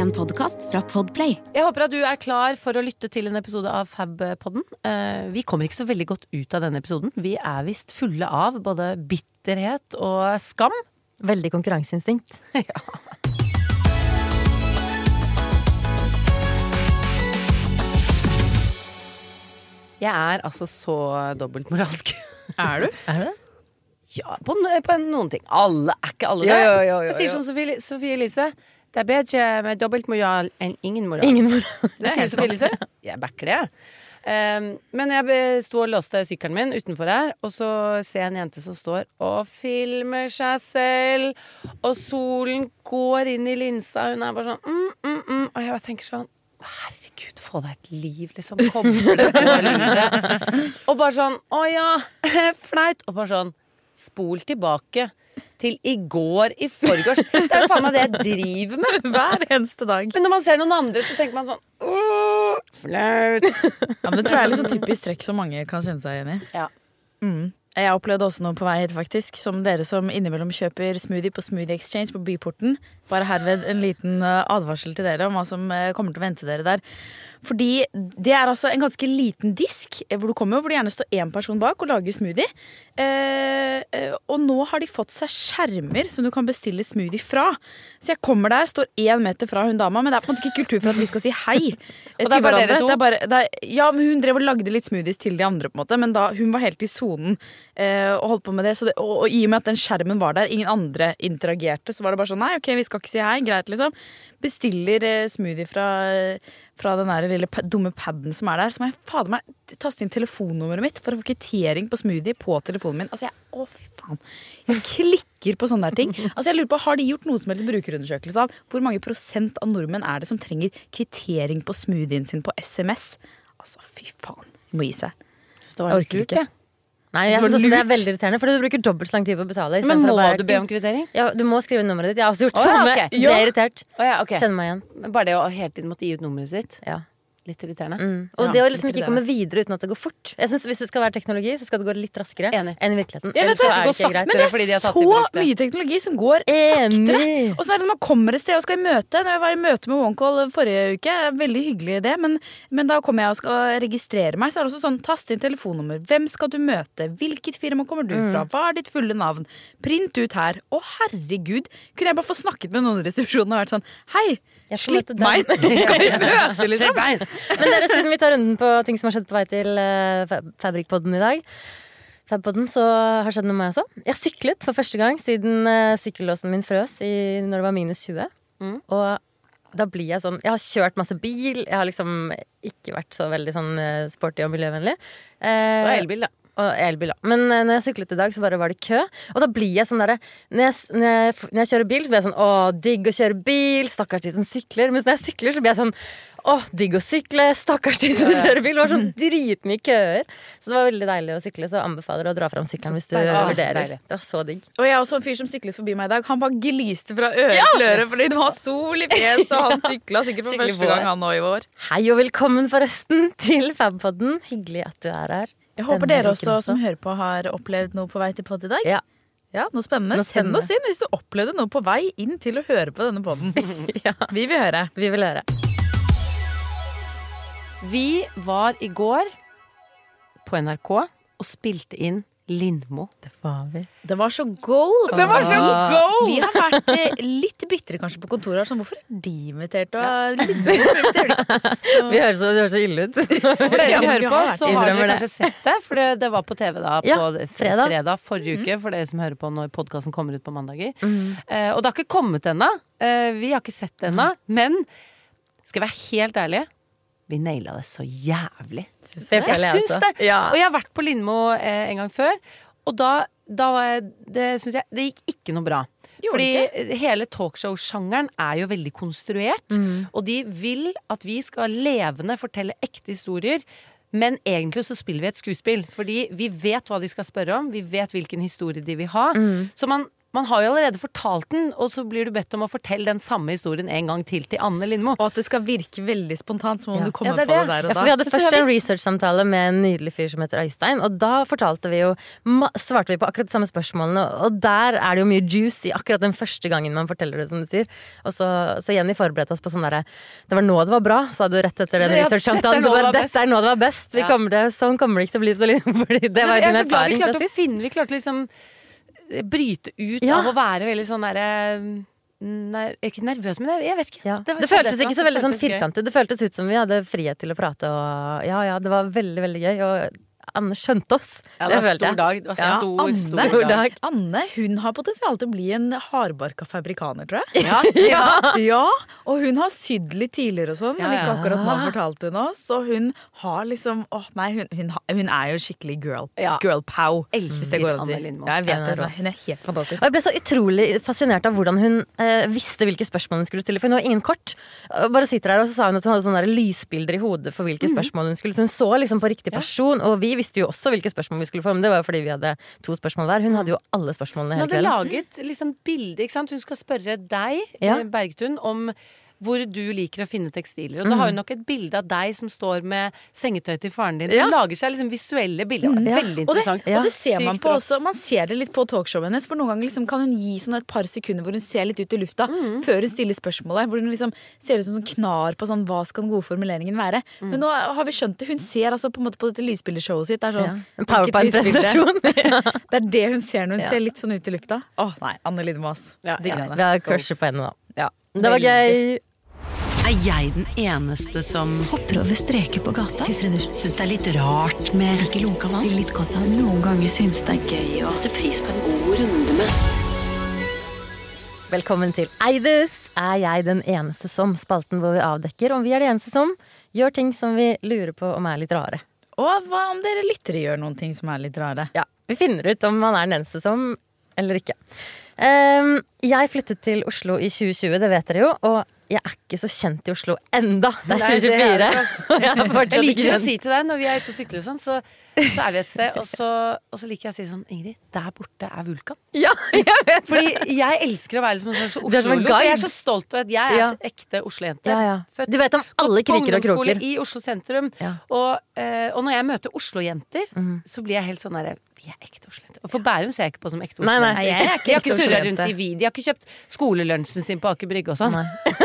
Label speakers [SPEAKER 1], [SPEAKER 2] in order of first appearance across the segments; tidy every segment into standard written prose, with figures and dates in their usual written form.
[SPEAKER 1] En podcast fra Podplay.
[SPEAKER 2] Jeg håper at du klar for å lytte til en episode av Fab-podden. Vi kommer ikke så veldig godt ut av denne episoden. Vi visst fulle av både bitterhet og skam.
[SPEAKER 3] Veldig konkurranseinstinkt.
[SPEAKER 2] Ja. Jeg altså så dobbeltmoralsk.
[SPEAKER 3] Er du? Er du det?
[SPEAKER 2] Ja, på noen ting. Alle ikke alle det.
[SPEAKER 3] Jo.
[SPEAKER 2] Jeg sier som Sofie Elise. Det bedre med dobbeltmoral enn ingen moral.
[SPEAKER 3] Ingen moral.
[SPEAKER 2] Det sier Sofie Elise. Jeg backer det. Men jeg sto og låste sykkelen min utenfor her, og så ser jeg en jente som står og filmer seg selv, og solen går inn i linsa, hun bare sånn og jeg tenker sånn, herregud, få deg et liv, liksom, kommer det på livet, og bare sånn, åja, flaut, og bare sånn, spol tilbake til i går, i forgårs. Det jo faen meg det jeg driver med
[SPEAKER 3] hver eneste dag.
[SPEAKER 2] Men når man ser noen andre, så tenker man sånn flaut.
[SPEAKER 4] Ja, men det tror jeg er litt sånn typisk trekk som mange kan kjenne seg igjen i.
[SPEAKER 2] Ja.
[SPEAKER 4] Jeg opplevde også noe på vei hit, faktisk, som dere som innimellom kjøper smoothie på Smoothie Exchange på Byporten. Bare herved en liten advarsel til dere om hva som kommer til å vente dere der. Fordi det altså en ganske liten disk hvor du kommer, hvor det gjerne står en person bak og lager smoothie. Og nå har de fått seg skjermer som du kan bestille smoothie fra. Så jeg kommer der, står 1 meter fra hun dama, men det på en måte ikke kultur for at vi skal si hei
[SPEAKER 2] og det bare dere to?
[SPEAKER 4] Ja, men hun drev og lagde litt smoothies til de andre på en måte, men da hun var helt i zonen og holdt på med det, og i og med at den skjermen var der, ingen andre interagerte, så var det bare sånn, nei, ok, vi skal ikke si hei, greit liksom. Bestiller smoothie fra den der lille dumme padden som der, så må jeg fader meg taste inn telefonnummeret mitt for å få kvittering på smoothie på telefonen min. Altså fy faen. Jeg klikker på sånne der ting. Altså jeg lurer på, har de gjort noe som helst brukerundersøkelse av hvor mange prosent av nordmenn det som trenger kvittering på smoothien sin på SMS? Altså fy faen. De må gi seg. Jeg orker ikke.
[SPEAKER 3] Nei, jeg synes også det veldig irriterende, for du bruker dobbelt så lang tid på å betale.
[SPEAKER 2] Men må du be om kvittering?
[SPEAKER 3] Ja, du må skrive nummeret ditt. Jeg har også gjort samme.
[SPEAKER 2] Okay.
[SPEAKER 3] Det irritert.
[SPEAKER 2] Okay.
[SPEAKER 3] Kjenner meg igjen.
[SPEAKER 2] Bare det å hele tiden måtte gi ut nummeret sitt.
[SPEAKER 3] Ja.
[SPEAKER 2] Litt irriterende.
[SPEAKER 3] Og det å liksom ikke komme videre uten at det går fort. Jeg synes hvis det skal være teknologi, så skal det gå litt raskere enn i virkeligheten.
[SPEAKER 4] Ja, det går sakte, men det så mye teknologi som går saktere. Og så det når man kommer et sted og skal i møte. Når jeg var i møte med OneCall forrige uke, veldig hyggelig det, men da kommer jeg og skal registrere meg, så det også sånn, tast inn telefonnummer. Hvem skal du møte? Hvilket firma kommer du fra? Hva ditt fulle navn? Print ut her. Å herregud, kunne jeg bare få snakket med noen i resepsjonen og vært sånn, hei, slipp meg, nå skal vi møte, liksom.
[SPEAKER 3] Men dere, siden vi tar runden på ting som har skjedd på vei til Fabrikkpodden i dag, Fab-podden, så har skjedd noe med meg også. Jeg har syklet for første gang siden sykkellåsen min frøs når det var minus 20. Og da blir jeg sånn, jeg har kjørt masse bil, jeg har liksom ikke vært så veldig sånn sporty og miljøvennlig.
[SPEAKER 2] Og elbil da.
[SPEAKER 3] Men når jeg syklet i dag, så bare var det kø. Og da blir jeg sånn der når jeg kjører bil, så blir jeg sånn, digg å kjøre bil, stakkars de som sykler. Mens når jeg sykler, så blir jeg sånn, digg å sykle, stakkars de som kjører bil. Det var sånn dritmye køer. Så det var veldig deilig å sykle, så anbefaler å dra fram sykkelen hvis du vurderer. Det var så digg.
[SPEAKER 4] Og jeg er også en fyr som syklet forbi meg i dag. Han bare gliste fra øre til øre, fordi det var sol i fjes, og han syklet sikkert for første gang han nå i år.
[SPEAKER 3] Hei og velkommen forresten til Fab-podden. Hyggelig at du er her.
[SPEAKER 4] Jeg håper dere også som hører på har opplevd noe på vei til podd i dag. Ja, noe spennende. Send oss inn hvis du opplevde noe på vei inn til å høre på denne podden. Vi vil høre.
[SPEAKER 3] Vi vil høre.
[SPEAKER 2] Vi var i går på NRK og spilte inn Lindmo.
[SPEAKER 3] Det var vi.
[SPEAKER 4] Det var så gold.
[SPEAKER 2] Det var så gold.
[SPEAKER 4] Vi har vært litt bittere kanskje på kontoret. Sånn, hvorfor de invitert?
[SPEAKER 3] Vi høres så ille ut.
[SPEAKER 2] For dere som hører på, så har dere kanskje sett det. For det var på TV da på fredag forrige uke. For dere som hører på når podcasten kommer ut på mandager. Og det har ikke kommet ennå. Vi har ikke sett det ennå. Men skal jeg være helt ærlig, vi nailet det så jævlig. Jeg syns det. Og jeg har vært på Lindmo en gang før, og da synes jeg det gikk ikke noe bra. Fordi hele talkshow-sjangeren jo veldig konstruert, og de vil at vi skal levende fortelle ekte historier, men egentlig så spiller vi et skuespill, fordi vi vet hva de skal spørre om, vi vet hvilken historie de vil ha, så man har jo allerede fortalt den, og så blir du bedt om å fortelle den samme historien en gang til Anne Lindmo.
[SPEAKER 4] Og at det skal virke veldig spontant, som om du kommer på det der og da.
[SPEAKER 3] For vi hadde først en research-samtale med en nydelig fyr som heter Øystein, og da svarte vi på akkurat de samme spørsmålene, og der er det jo mye juice i akkurat den første gangen man forteller det, som du sier. Og så Jenny forberedte oss på sånn derre det var nå det var bra, sa du rett etter den research-samtalen. Dette er nå det var best. Sånn kommer det ikke til å bli så lite, fordi det var ikke en erfaring.
[SPEAKER 2] Vi klarte liksom bryte ut av å være veldig sånn ikke nervøs, men jeg vet ikke.
[SPEAKER 3] Det føltes ikke så veldig sånn firkantet. Det føltes ut som vi hadde frihet til å prate, og det var veldig, veldig gøy. Og Anne skjønte oss.
[SPEAKER 2] Det var stor dag. Det var stor dag.
[SPEAKER 4] Anne, hun har potensial til å bli en hardbarka fabrikaner, tror jeg. Ja, og hun har sydd litt tidligere og sånn, men ikke akkurat nå fortalte hun oss. Og hun har liksom hun er jo skikkelig girl pow.
[SPEAKER 2] Elsker Anne Lindmo.
[SPEAKER 4] Jeg vet det, hun er helt fantastisk.
[SPEAKER 3] Og jeg ble så utrolig fascinert av hvordan hun visste hvilke spørsmål hun skulle stille, for hun var ingen kort. Bare sitter her, og så sa hun at hun hadde sånne lysbilder i hodet for hvilke spørsmål hun skulle. Så hun så liksom på riktig person, og vi visste jo også hvilke spørsmål vi skulle få, men det var jo fordi vi hadde 2 spørsmål hver. Hun hadde jo alle spørsmålene hele kvelden.
[SPEAKER 2] Hun hadde laget liksom bilde, ikke sant? Hun skal spørre deg, Bergtun, om hvor du liker å finne tekstiler. Og da har hun nok et bilde av deg som står med sengetøy til faren din. Så hun lager seg liksom visuelle bilder. Veldig interessant.
[SPEAKER 4] Og det ser man på også. Man ser det litt på talkshowet hennes, for noen ganger liksom kan hun gi sånn et par sekunder hvor hun ser litt ut i lufta før hun stiller spørsmålet, hvor hun liksom ser ut som sånn knar på sånn, hva skal den gode formuleringen være. Men nå har vi skjønt det. Hun ser altså på en måte på dette lysbildeshowet sitt. Det er sånn
[SPEAKER 3] en PowerPoint-presentasjon.
[SPEAKER 4] Det er det hun ser når hun ser litt sånn ut i lufta. Nei, Anne Lindmo.
[SPEAKER 3] Vi har crusher på henne da. Det var gøy.
[SPEAKER 1] Er jeg den eneste som hopper over streker på gata? Syns det er litt rart med ikke lunka vann? Litt godt av. Noen ganger syns det er gøy å sette pris på en god runde med.
[SPEAKER 3] Velkommen til Eides. Er jeg den eneste som? Spalten hvor vi avdekker om vi er de eneste som gjør ting som vi lurer på om er litt rare.
[SPEAKER 4] Og hva om dere lyttere gjør noen ting som er litt rare?
[SPEAKER 3] Ja, vi finner ut om man er den eneste som eller ikke. Jeg flyttet til Oslo i 2020, det vet dere jo, og jeg er ikke så kjent i Oslo enda. Det er 2024.
[SPEAKER 2] Jeg liker å si til deg når vi er ute og sykler og sånn, så er vi et sted, og så liker jeg å si sånn, Ingrid, der borte er Vulkan.
[SPEAKER 3] Ja, jeg vet.
[SPEAKER 2] Fordi jeg elsker å være som en slags Oslo-lo, for jeg er så stolt av at jeg er så ekte Oslo-jente.
[SPEAKER 3] Du vet om alle kriker og kroker.
[SPEAKER 2] I Oslo sentrum. Og når jeg møter Oslo-jenter, så blir jeg helt sånn der, vi er ekte Oslo-jenter. Og for Bærum ser jeg ikke på som ekte Oslo-jenter.
[SPEAKER 3] Nei, jeg
[SPEAKER 2] har ikke surret rundt i Vid. De har ikke kjøpt skolelunsjen sin på Aker Brygge og sånn.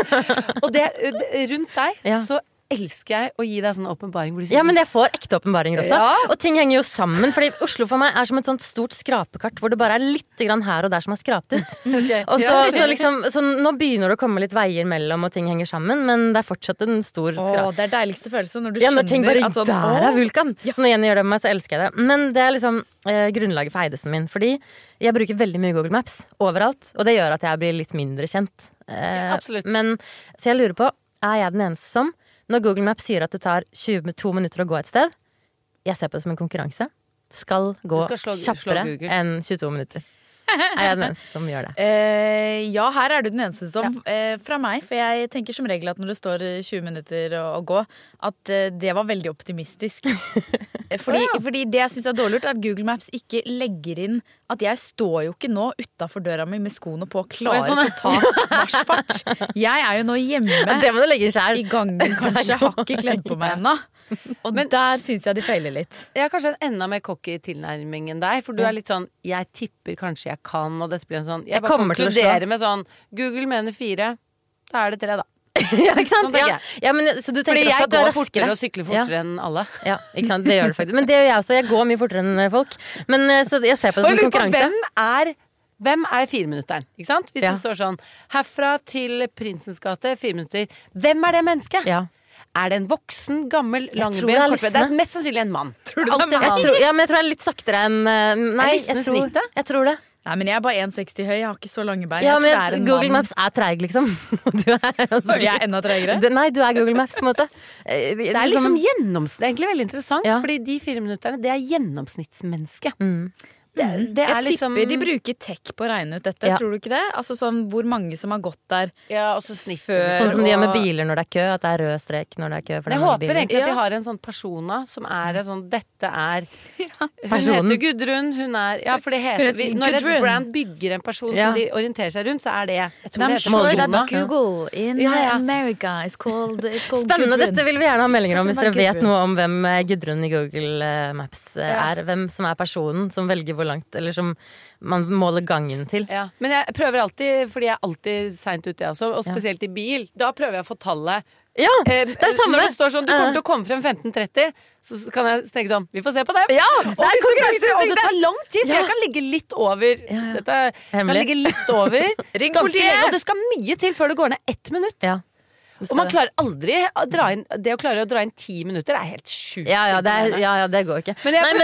[SPEAKER 2] Og rundt deg så elsker jeg å gi deg sånn åpenbaring.
[SPEAKER 3] Ja, men jeg får ekte åpenbaringer også. Og ting henger jo sammen, fordi Oslo for meg er som et sånt stort skrapekart hvor det bare er litt grann her og der som er skrapt ut. Og så nå begynner det å komme litt veier mellom og ting henger sammen, men det er fortsatt en stor skrap.
[SPEAKER 4] Det er deiligste følelse når du skjønner
[SPEAKER 3] når ting bare,
[SPEAKER 4] at sånn,
[SPEAKER 3] der er Vulkan. Så når Jenny gjør det med meg, så elsker jeg det. Men det er liksom grunnlaget for Eidesen min, fordi jeg bruker veldig mye Google Maps overalt, og det gjør at jeg blir litt mindre kjent.
[SPEAKER 2] Absolutt.
[SPEAKER 3] Men så jeg lurer på, er jeg den eneste som når Google Maps sier at det tar 22 minutter å gå et sted, jeg ser på det som en konkurranse, skal gå kjappere enn 22 minutter. Er jeg den eneste som gjør det?
[SPEAKER 4] Ja, her er du den eneste som fra meg, for jeg tenker som regel at når det står 20 minutter å gå, at det var veldig optimistisk. Fordi det jeg synes er dårlig gjort, er at Google Maps ikke legger inn at jeg står jo ikke nå utenfor døra mi med skoene på klar til å ta marsjfart. Jeg er jo nå hjemme
[SPEAKER 3] det må du legge selv.
[SPEAKER 4] I gangen, kanskje har ikke kledd på meg ennå. Men der synes jeg de feiler litt.
[SPEAKER 2] Jeg har kanskje en enda mer cocky tilnærming enn deg, for du er litt sånn, jeg tipper kanskje jeg kan, og dette blir en sånn, jeg bare konkluderer med sånn, Google mener 4, da er det 3 da.
[SPEAKER 3] Ja, ikke sant? Ja, men, så du tenker
[SPEAKER 2] fordi jeg
[SPEAKER 3] at du er
[SPEAKER 2] går
[SPEAKER 3] raskere
[SPEAKER 2] fortere og sykler fortere enn alle.
[SPEAKER 3] Ja, ikke sant, det gjør det faktisk. Men det gjør jeg også, jeg går mye fortere enn folk. Men så jeg ser på det som konkurranse.
[SPEAKER 2] Hvem er 4-minutteren? Ikke sant? Hvis det står sånn, herfra til Prinsens gate, 4 minutter. Hvem er det mennesket?
[SPEAKER 3] Ja.
[SPEAKER 2] Er det en voksen, gammel, langben, kortben? Det er mest sannsynlig en mann.
[SPEAKER 4] Tror du det er mann?
[SPEAKER 3] Men jeg tror jeg er litt saktere enn nei, jeg tror det.
[SPEAKER 4] Nei, men jeg er bare 1,60 høy, jeg har ikke så lange bein.
[SPEAKER 3] Ja, men Google Maps er treig, liksom.
[SPEAKER 4] Jeg er enda treigere?
[SPEAKER 3] Nei, du er Google Maps, på en måte.
[SPEAKER 2] Det er liksom det er egentlig veldig interessant, fordi de 4 minutterne, det er gjennomsnittsmenneske. det er liksom
[SPEAKER 4] tipper de bruker tech på å regne ut dette, tror du ikke det? Altså sånn hvor mange som har gått der
[SPEAKER 2] og så snittet.
[SPEAKER 3] Sånn som de gjør med biler når det er kø, at det er rød strek når det er kø.
[SPEAKER 2] Jeg håper egentlig at de har en sånn persona som er sånn, dette er Hun heter Gudrun, hun er for det heter når et brand bygger en person som de orienterer seg rundt, så er det jeg tror det heter persona.
[SPEAKER 4] Google in America is called
[SPEAKER 3] Spennende,
[SPEAKER 4] Gudrun.
[SPEAKER 3] dette vil vi gjerne ha meldinger om hvis dere vet noe om hvem Gudrun i Google Maps er. Hvem som er personen som velger hvor langt, eller som man måler gangen til.
[SPEAKER 2] Men jeg prøver alltid, fordi jeg er alltid sent ute også, og spesielt i bil. Da prøver jeg å få tallet.
[SPEAKER 3] Det er samme.
[SPEAKER 2] Når det står sånn, du kommer til å komme frem 15:30, så kan jeg tenke sånn, vi får se på det.
[SPEAKER 3] Det er konkurranse.
[SPEAKER 2] Og det tar lang tid, for jeg kan ligge litt over. Dette kan ligge litt over.
[SPEAKER 4] Ring
[SPEAKER 2] politiet! Og det skal mye til før det går ned 1 minutt. Og man klarer aldri å dra inn det å klare å dra inn 10 minutter er helt sjukt.
[SPEAKER 3] Det går ikke.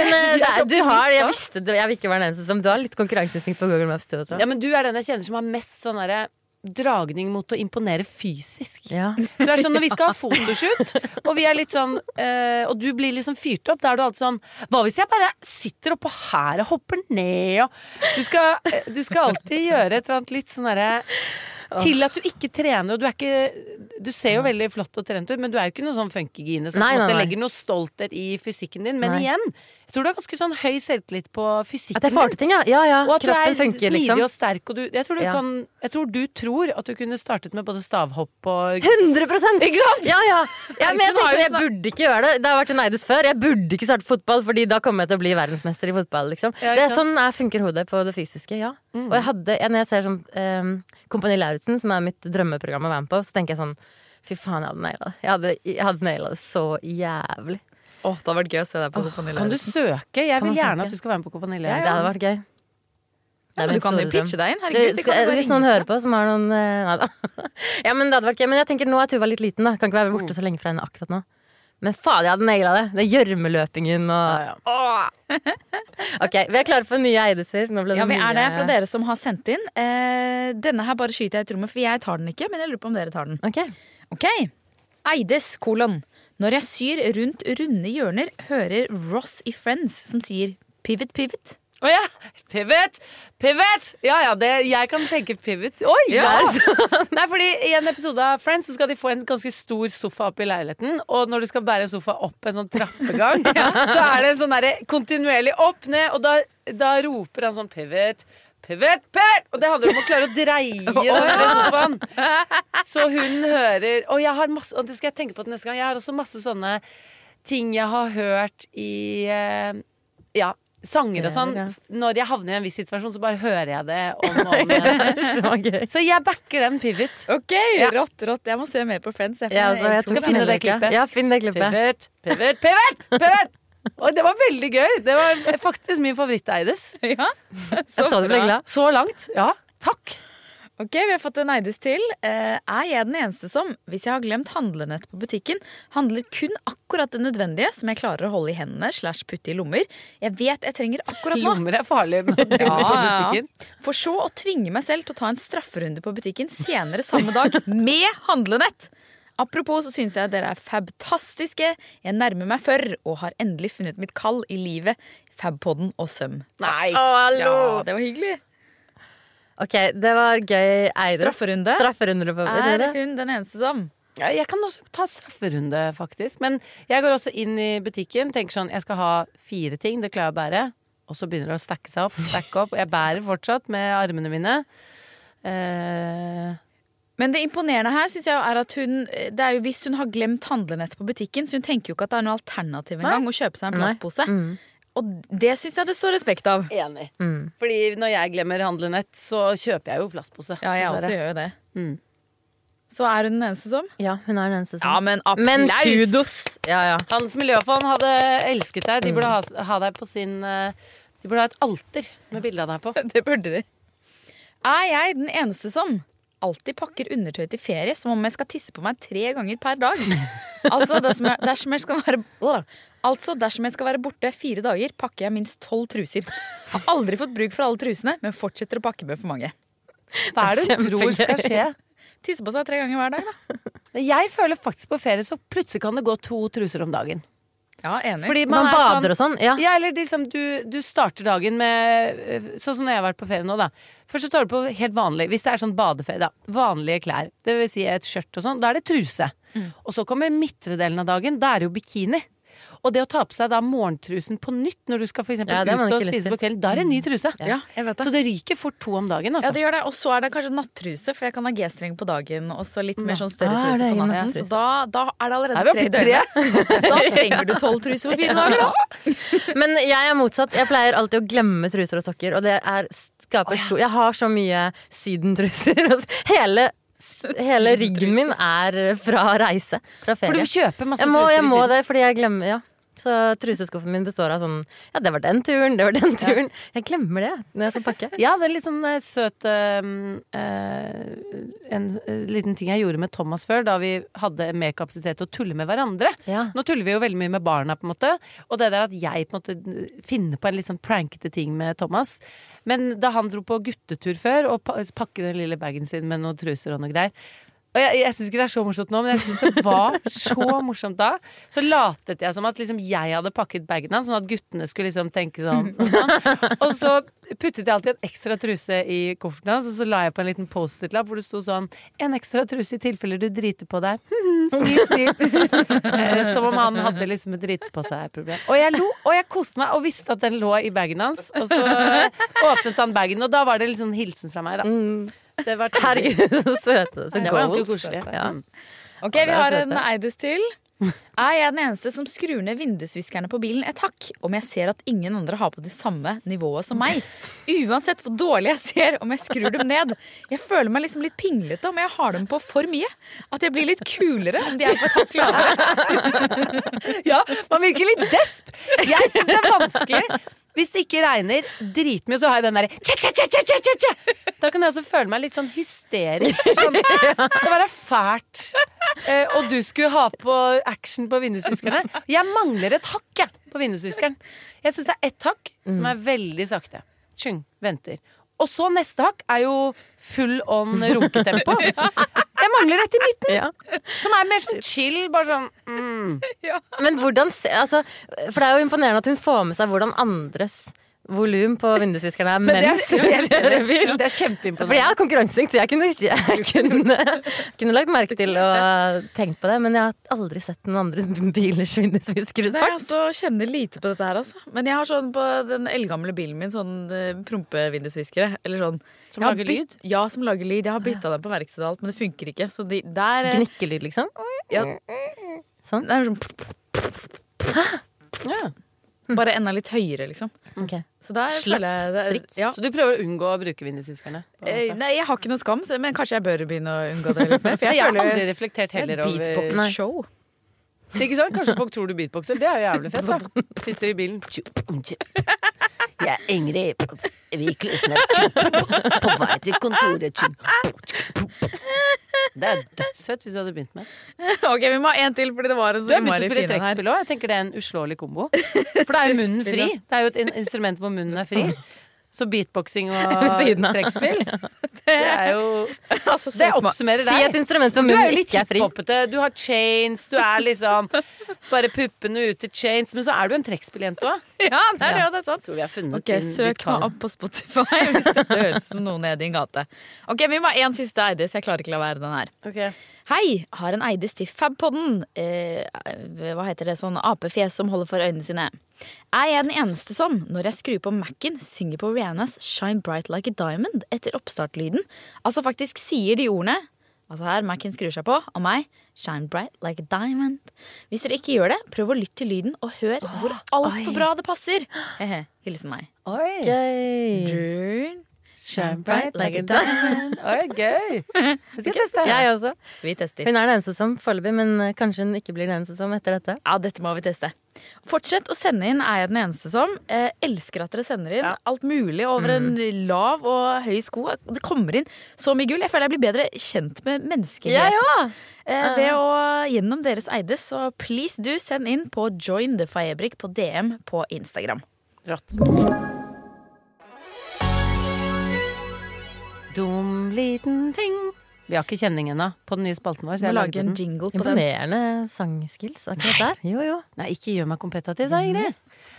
[SPEAKER 3] Jeg visste det, jeg vil ikke være den eneste som du har litt konkurranseinstinkt på Google Maps du også.
[SPEAKER 2] Ja, men du er den jeg kjenner som har mest sånn derre dragning mot å imponere fysisk. Du er sånn når vi skal ha fotoshoot, og vi er litt sånn og du blir liksom fyrt opp, da er du alltid sånn, hva hvis jeg bare sitter oppå her og hopper ned og du skal alltid gjøre et eller annet litt sånn derre til at du ikke trener, og du ser jo veldig flott og trent ut, men du er jo ikke noe sånn funkygine som legger noe stolthet i fysikken din, men igjen, jeg tror du har ganske sånn høy selvtillit på fysikken
[SPEAKER 3] din. At jeg får til ting, og
[SPEAKER 2] at du er
[SPEAKER 3] funker,
[SPEAKER 2] smidig og sterk, og jeg tror du tror at du kunne startet med både stavhopp og
[SPEAKER 3] 100%!
[SPEAKER 2] Ikke sant?
[SPEAKER 3] Men jeg tenker jeg burde ikke gjøre det. Det har vært en Eides før. Jeg burde ikke starte fotball, fordi da kommer jeg til å bli verdensmester i fotball, liksom. Det er sånn funker hodet på det fysiske, Og når jeg ser sånn Kompani Lauritzen, som er mitt drømmeprogram å være med på, så tenker jeg sånn, fy faen, jeg hadde nailet det. Jeg hadde nailet det så jævlig.
[SPEAKER 4] Det hadde vært gøy å se deg på Kompani Lauritzen.
[SPEAKER 2] Kan du søke? Jeg vil gjerne at du skal være med på Kompani Lauritzen.
[SPEAKER 3] Det hadde vært gøy.
[SPEAKER 4] Men du kan jo pitche deg inn, herregud.
[SPEAKER 3] Hvis noen hører på som har noen Neida. Men det hadde vært gøy. Men jeg tenker, nå er Tuva litt liten, da. Kan ikke være borte så lenge fra henne akkurat nå. Men faen, jeg hadde nailet det. Det er gjørmeløpingen og Ok, vi er klare for nye Eideser.
[SPEAKER 4] Vi er det, fra dere som har sendt inn. Denne her bare skyter jeg ut rommet, for jeg tar den ikke, men jeg lurer på om dere tar den. Ok. Eides, : Når jeg syr rundt runde hjørner, hører Ross i Friends som sier pivot, pivot.
[SPEAKER 2] Pivot! Jeg kan tenke pivot. Nei, fordi i en episode av Friends så skal de få en ganske stor sofa opp i leiligheten, og når du skal bære en sofa opp en sånn trappegang, så er det en sånn der kontinuerlig opp, ned, og da roper han sånn pivot, pivot, pivot! Og det handler om å klare å dreie den sofaen. Så hun hører, og jeg har masse, og det skal jeg tenke på til neste gang, jeg har også masse sånne ting jeg har hørt i sanger og sånn. Når jeg havner i en viss situasjon, så bare hører jeg det om og om igjen. Så jeg backer den pivot.
[SPEAKER 4] Ok, rått. Jeg må se mer på Friends.
[SPEAKER 2] Jeg skal finne det klippet.
[SPEAKER 3] Ja, finn det klippet.
[SPEAKER 2] Pivot! Og det var veldig gøy. Det var faktisk min favoritt-Eides.
[SPEAKER 3] Så du ble glad.
[SPEAKER 2] Så langt. Takk.
[SPEAKER 4] Ok, vi har fått en Eides til. Er jeg den eneste som, hvis jeg har glemt handlenett på butikken, handler kun akkurat det nødvendige som jeg klarer å holde i hendene / putte i lommer? Jeg vet jeg trenger akkurat nå.
[SPEAKER 2] Lommer er farlig med å trenge på butikken.
[SPEAKER 4] For så å tvinge meg selv til å ta en strafferunde på butikken senere samme dag med handlenett. Apropos så synes jeg dere er fantastiske. Jeg nærmer meg før og har endelig funnet mitt kall i livet. Fabpodden og søm.
[SPEAKER 2] Nei.
[SPEAKER 4] Ja, det var hyggelig.
[SPEAKER 3] Ok, det var gøy. Eides.
[SPEAKER 4] Strafferunde. Er hun den eneste som?
[SPEAKER 2] Jeg kan også ta strafferunde, faktisk. Men jeg går også inn i butikken, tenker sånn, jeg skal ha 4 ting, det klarer jeg å bære. Og så begynner det å stakke opp. Og jeg bærer fortsatt med armene mine.
[SPEAKER 4] Men det imponerende her synes jeg er at det er jo hvis hun har glemt handlenett på butikken, så hun tenker jo ikke at det er noe alternativ engang å kjøpe seg en plastpose. Og det synes jeg det står respekt av.
[SPEAKER 2] Enig. Fordi når jeg glemmer handlenett, så kjøper jeg jo plastpose.
[SPEAKER 4] Ja, jeg også gjør jo det. Så er hun den eneste som?
[SPEAKER 3] Ja, hun er den eneste som.
[SPEAKER 4] Ja, men
[SPEAKER 3] kudos.
[SPEAKER 2] Hans Miljøfond hadde elsket deg. De burde ha deg på sin de burde ha et alter med bilde av deg på.
[SPEAKER 4] Det burde de. Er jeg den eneste som alltid pakker undertøy til ferie som om jeg skal tisse på meg 3 ganger per dag? Altså, dersom jeg skal være borte 4 dager, pakker jeg minst 12 truser. Har aldri fått bruk for alle trusene, men fortsetter å pakke med for mange.
[SPEAKER 2] Hva er det du tror skal skje?
[SPEAKER 4] Tisse på seg 3 ganger hver dag, da.
[SPEAKER 2] Jeg føler faktisk på ferie så plutselig kan det gå 2 truser om dagen.
[SPEAKER 4] Ja, enig.
[SPEAKER 3] Fordi man bader og sånn. Ja,
[SPEAKER 2] eller liksom du starter dagen med sånn som når jeg har vært på ferie nå, da. Først så tar du på helt vanlig, hvis det er sånn badeferie, da. Vanlige klær. Det vil si et skjørt og sånn. Da er det truse. Og så kommer midtre delen av dagen. Da er det jo bikini. Og det å ta på seg da morgentrusen på nytt når du skal for eksempel ut og spise på kvelden, da er det en ny truse.
[SPEAKER 4] Ja, jeg vet det.
[SPEAKER 2] Så det ryker fort 2 om dagen, altså.
[SPEAKER 4] Ja, det gjør det. Og så er det kanskje nattruse, for jeg kan ha G-streng på dagen, og så litt mer sånn større truse på natten. Så da er det allerede 3 døgn. Da trenger du 12 truser for 4 dager, da.
[SPEAKER 3] Men jeg er motsatt. Jeg pleier alltid å glemme truser og sokker, og det skaper stor. Jeg har så mye sydentruser. Hele riggen min er fra reise, fra ferie.
[SPEAKER 2] For du kjøper masse truser
[SPEAKER 3] jeg må det, fordi jeg glemmer, Så truseskuffen min består av sånn ja, det var den turen. Jeg glemmer det når jeg skal pakke.
[SPEAKER 2] Ja, det er litt sånn søt en liten ting jeg gjorde med Thomas før, da vi hadde mer kapasitet til å tulle med hverandre.
[SPEAKER 3] Ja.
[SPEAKER 2] Nå tuller vi jo veldig mye med barna, på en måte. Og det der at jeg på en måte finner på en litt sånn prankete ting med Thomas. Men da han dro på guttetur før og pakket den lille bagen sin med noen truser og noe greier, og jeg synes ikke det er så morsomt nå, men jeg synes det var så morsomt da. Så latet jeg som at liksom jeg hadde pakket bagen hans, sånn at guttene skulle liksom tenke sånn. Og så puttet jeg alltid en ekstra truse i kofferten hans, og så la jeg på en liten post-it-lapp hvor det sto sånn: en ekstra truse i tilfelle du driter på deg. Smil. Som om han hadde liksom et drite på seg-problem. Og jeg lo, og jeg koste meg, og visste at den lå i bagen hans. Og så åpnet han bagen, og da var det litt sånn hilsen fra meg, da. Det var
[SPEAKER 3] herregud, så søte. Så
[SPEAKER 2] det var ganske koselig.
[SPEAKER 4] Ja. Ok, vi har en Eides til. Er jeg den eneste som skrur ned vindusviskerne på bilen et hakk, om jeg ser at ingen andre har på det samme nivået som meg? Uansett hvor dårlig jeg ser om jeg skrur dem ned. Jeg føler meg liksom litt pinglete om jeg har dem på for mye. At jeg blir litt kulere om de er på et hakk lavere.
[SPEAKER 2] Ja, man virker litt desp. Jeg synes det er vanskelig. Hvis det ikke regner dritmye, så har jeg den der tja. Da kan jeg også føle meg litt sånn hysterisk. Sånn, det var da fælt. Og du skulle ha på action på vindusviskerne. Jeg mangler et hakk på vindusviskeren. Jeg synes det er ett hakk som er veldig sakte. Tjung, venter. Og så neste hakk er jo full on runketempo. Jeg mangler et i midten. Som er mer sånn chill, bare sånn
[SPEAKER 3] Men hvordan, altså, for det er jo imponerende at hun får med seg hvordan andres volum på vindusviskerne er mens hun kjører bil.
[SPEAKER 2] Det er kjempeimponerende.
[SPEAKER 3] For jeg har konkurranseinstinkt, så jeg kunne lagt merke til og tenkt på det, men jeg har aldri sett noen andre bilers vindusviskere svart.
[SPEAKER 4] Nei, altså, kjenner lite på dette her, altså. Men jeg har sånn på den eldgamle bilen min, sånn prompevindusviskere, eller sånn.
[SPEAKER 2] Som lager lyd?
[SPEAKER 4] Ja, som lager lyd. Jeg har byttet den på verkstedet og alt, men det funker ikke. Så der
[SPEAKER 3] Gnikkelyd, liksom?
[SPEAKER 4] Ja.
[SPEAKER 3] Sånn?
[SPEAKER 4] Det er sånn bare enda litt høyere, liksom.
[SPEAKER 3] Okay.
[SPEAKER 4] Så der føler jeg det,
[SPEAKER 2] Så du prøver å unngå å bruke vindusviskerne?
[SPEAKER 4] Nei, jeg har ikke noe skam, men kanskje jeg bør begynne å unngå det litt mer. For
[SPEAKER 2] jeg har aldri reflektert heller over
[SPEAKER 4] beatbox-show.
[SPEAKER 2] Ikke sant? Kanskje folk tror du beatboxer. Det er jo jævlig fett, da. Sitter i bilen. Jeg er Ingrid Wikløsner på vei til kontoret. Det er dødsfett hvis du hadde begynt med.
[SPEAKER 4] Ok, vi må ha en til, fordi det var en
[SPEAKER 2] så innmari fin her. Du har begynt å spille trekkspill også. Jeg tenker det er en uslåelig kombo. For da er jo munnen fri. Det er jo et instrument hvor munnen er fri. Så beatboxing og trekkspill, det er jo altså, det oppsummerer deg.
[SPEAKER 3] Si et instrument hvor munnen ikke er fri.
[SPEAKER 2] Du har chains, du er liksom bare puppene ute chains, men så er du en trekkspilljente også.
[SPEAKER 4] Ja, det er det, og det er sant.
[SPEAKER 2] Så vi har funnet
[SPEAKER 4] søk meg opp på Spotify hvis dette høres som noe nede i en gate. Ok, vi må ha en siste Eides, jeg klarer ikke la være den her.
[SPEAKER 2] Okay.
[SPEAKER 4] Hei, har en Eides til Fab-podden. Hva heter det, sånn apefjes som holder for øynene sine. Er jeg den eneste som, når jeg skrur på Mac-en, synger på Rihannas Shine Bright Like a Diamond etter oppstartlyden? Altså faktisk sier de ordene. Altså her, Mac-en skrur seg på, og meg, Shine Bright Like a Diamond. Hvis dere ikke gjør det, prøv å lytte til lyden og hør hvor alt for bra det passer. Hilsen meg.
[SPEAKER 2] Oi. Shine bright like a diamond. Oi, gøy. Vi skal teste.
[SPEAKER 3] Jeg også.
[SPEAKER 4] Vi tester.
[SPEAKER 3] Hun er den eneste som foreløpig, men kanskje hun ikke blir den eneste som etter dette.
[SPEAKER 4] Ja, dette må vi teste. Fortsett å sende inn, er jeg den eneste som. Elsker at dere sender inn alt mulig over en lav og høy sko. Det kommer inn så mye gull. Jeg føler jeg blir bedre kjent med menneskeheten. Ved å gjennom deres Eides. Så please du, send inn på Join the Faebrik på DM på Instagram.
[SPEAKER 2] Rått. Dum liten ting. Vi har ikke kjenning ennå på den nye spalten vår. Så jeg
[SPEAKER 4] lager en jingle på den.
[SPEAKER 3] Imponerende sangskills akkurat der. Jo.
[SPEAKER 2] Nei, ikke gjør meg kompetativ da, Ingrid.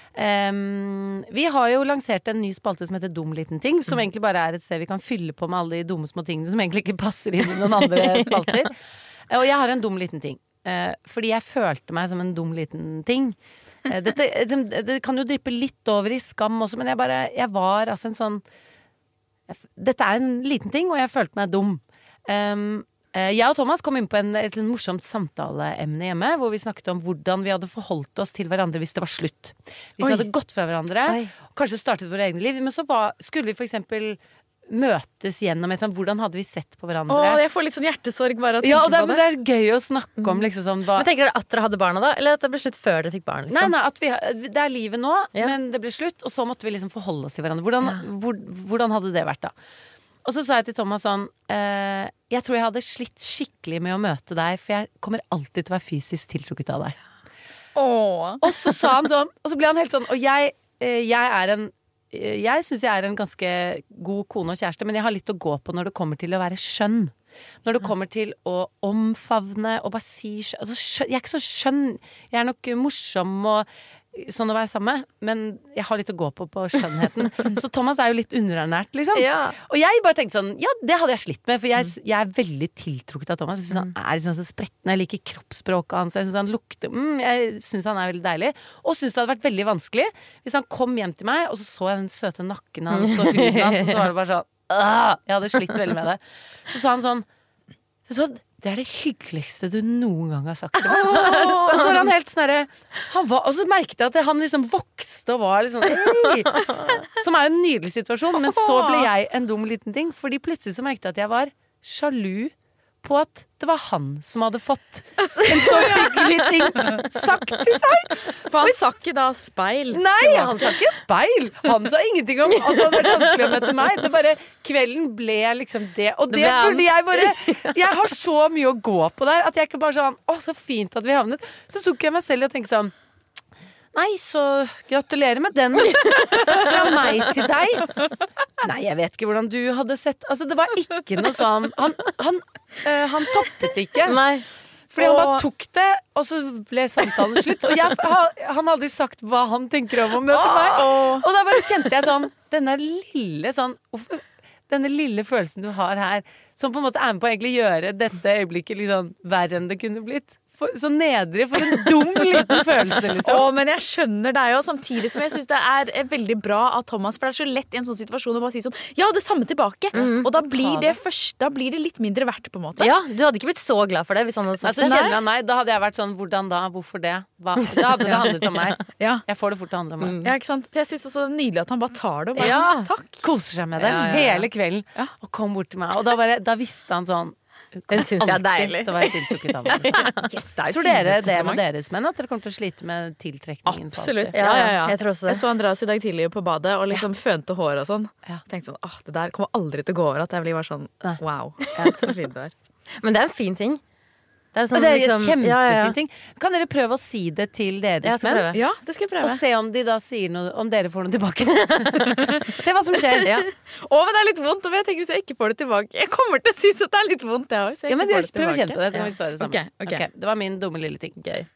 [SPEAKER 2] Vi har jo lansert en ny spalte som heter Dum liten ting, som egentlig bare er et sted vi kan fylle på med alle de dumme små tingene som egentlig ikke passer inn i noen andre spalter. Og jeg har en dum liten ting. Fordi jeg følte meg som en dum liten ting. Det kan jo dryppe litt over i skam også, men jeg var altså en sånn dette er en liten ting, og jeg følte meg dum. Jeg og Thomas kom inn på et morsomt samtaleemne hjemme, hvor vi snakket om hvordan vi hadde forholdt oss til hverandre hvis det var slutt. Hvis vi hadde gått fra hverandre, kanskje startet våre egne liv, men så skulle vi for eksempel møtes gjennom hvordan hadde vi sett på hverandre.
[SPEAKER 4] Jeg får litt sånn hjertesorg bare å tenke
[SPEAKER 2] på det.
[SPEAKER 4] Men
[SPEAKER 2] det er gøy å snakke om liksom sånn
[SPEAKER 3] Men tenker dere at dere hadde barna da? Eller at det ble slutt før dere fikk barn? Liksom?
[SPEAKER 2] Nei, det er livet nå, men det ble slutt, og så måtte vi liksom forholde oss til hverandre. Hvordan hadde det vært da? Og så sa jeg til Thomas sånn jeg tror jeg hadde slitt skikkelig med å møte deg, for jeg kommer alltid til å være fysisk tiltrukket av deg. Og så sa han sånn, og så ble han helt sånn, og jeg synes jeg er en ganske god kone og kjæreste, men jeg har litt å gå på når det kommer til å være skjønn. Når det kommer til å omfavne og bare si jeg er ikke så skjønn. Jeg er nok morsom og sånn å være sammen med, men jeg har litt å gå på skjønnheten. Så Thomas er jo litt underernært, liksom. Og jeg bare tenkte sånn, det hadde jeg slitt med, for jeg er veldig tiltrukket av Thomas. Jeg synes han er liksom så sprettende, jeg liker kroppsspråket hans, jeg synes han lukter, jeg synes han er veldig deilig. Og synes det hadde vært veldig vanskelig hvis han kom hjem til meg, og så jeg den søte nakken hans og huden hans, og så var det bare sånn, jeg hadde slitt veldig med det. Så sa han sånn, det er det hyggeligste du noen gang har sagt til meg. Og så var han helt sånn og så merket jeg at han liksom vokste og var liksom som er jo en nydelig situasjon. Men så ble jeg en dum liten ting, fordi plutselig så merket jeg at jeg var sjalu på at det var han som hadde fått en så hyggelig ting sagt til seg.
[SPEAKER 4] For han sa ikke da speil.
[SPEAKER 2] Nei, han sa ikke speil. Han sa ingenting om at det hadde vært vanskelig å møte meg. Det bare, kvelden ble liksom det. Og det burde jeg bare jeg har så mye å gå på der at jeg ikke bare sånn, så fint at vi havnet. Så tok jeg meg selv og tenkte sånn, nei, så gratulerer med den fra meg til deg. Nei, jeg vet ikke hvordan du hadde sett. Altså, det var ikke noe sånn han toppet ikke.
[SPEAKER 3] Nei.
[SPEAKER 2] Fordi han bare tok det, og så ble samtalen slutt. Og han hadde aldri sagt hva han tenker om å møte meg. Og da bare kjente jeg sånn denne lille følelsen du har her, som på en måte er med på å egentlig gjøre dette øyeblikket liksom verre enn det kunne blitt. Så nedrig, for en dum liten følelse liksom.
[SPEAKER 4] Men jeg skjønner deg jo, samtidig som jeg synes det er veldig bra av Thomas, for det er så lett i en sånn situasjon å bare si sånn, ja, det samme tilbake. Og da blir det litt mindre verdt på en måte.
[SPEAKER 3] Ja, du hadde ikke blitt så glad for det hvis han hadde sagt
[SPEAKER 2] det. Så kjenner han meg, da hadde jeg vært sånn, hvordan da, hvorfor det? Da hadde det handlet om meg. Jeg får det fort til å handle om meg.
[SPEAKER 4] Ja, ikke sant? Så jeg synes også det er nydelig at han bare tar det og bare sånn, takk.
[SPEAKER 2] Koser seg med det hele kvelden, og kom bort til meg. Og da visste han sånn,
[SPEAKER 3] den synes jeg er deilig.
[SPEAKER 2] Yes, tror dere det med deres menn, at dere kommer til å slite med tiltrekningen?
[SPEAKER 4] Absolutt.
[SPEAKER 3] Jeg tror også det.
[SPEAKER 4] Jeg så Andreas i dag tidlig på badet og liksom fønte hår og sånn. Tenkte sånn, det der kommer aldri til å gå over. At jeg blir bare sånn, wow, så fin du er.
[SPEAKER 3] Men det er en fin ting.
[SPEAKER 2] Det er, sånn, det er liksom, en kjempefin ting. Kan dere prøve å si det til deres menn?
[SPEAKER 4] Ja, det skal jeg prøve.
[SPEAKER 2] Og se om de da sier noe, om dere får noe tilbake. Se hva som skjer.
[SPEAKER 4] Men det er litt vondt, og jeg tenker hvis jeg ikke får det tilbake. Jeg kommer til å synes at det er litt vondt, jeg også.
[SPEAKER 2] Men prøv å kjenne på det, så kan vi stå det sammen. Okay. Det var min dumme lille ting. Gøy.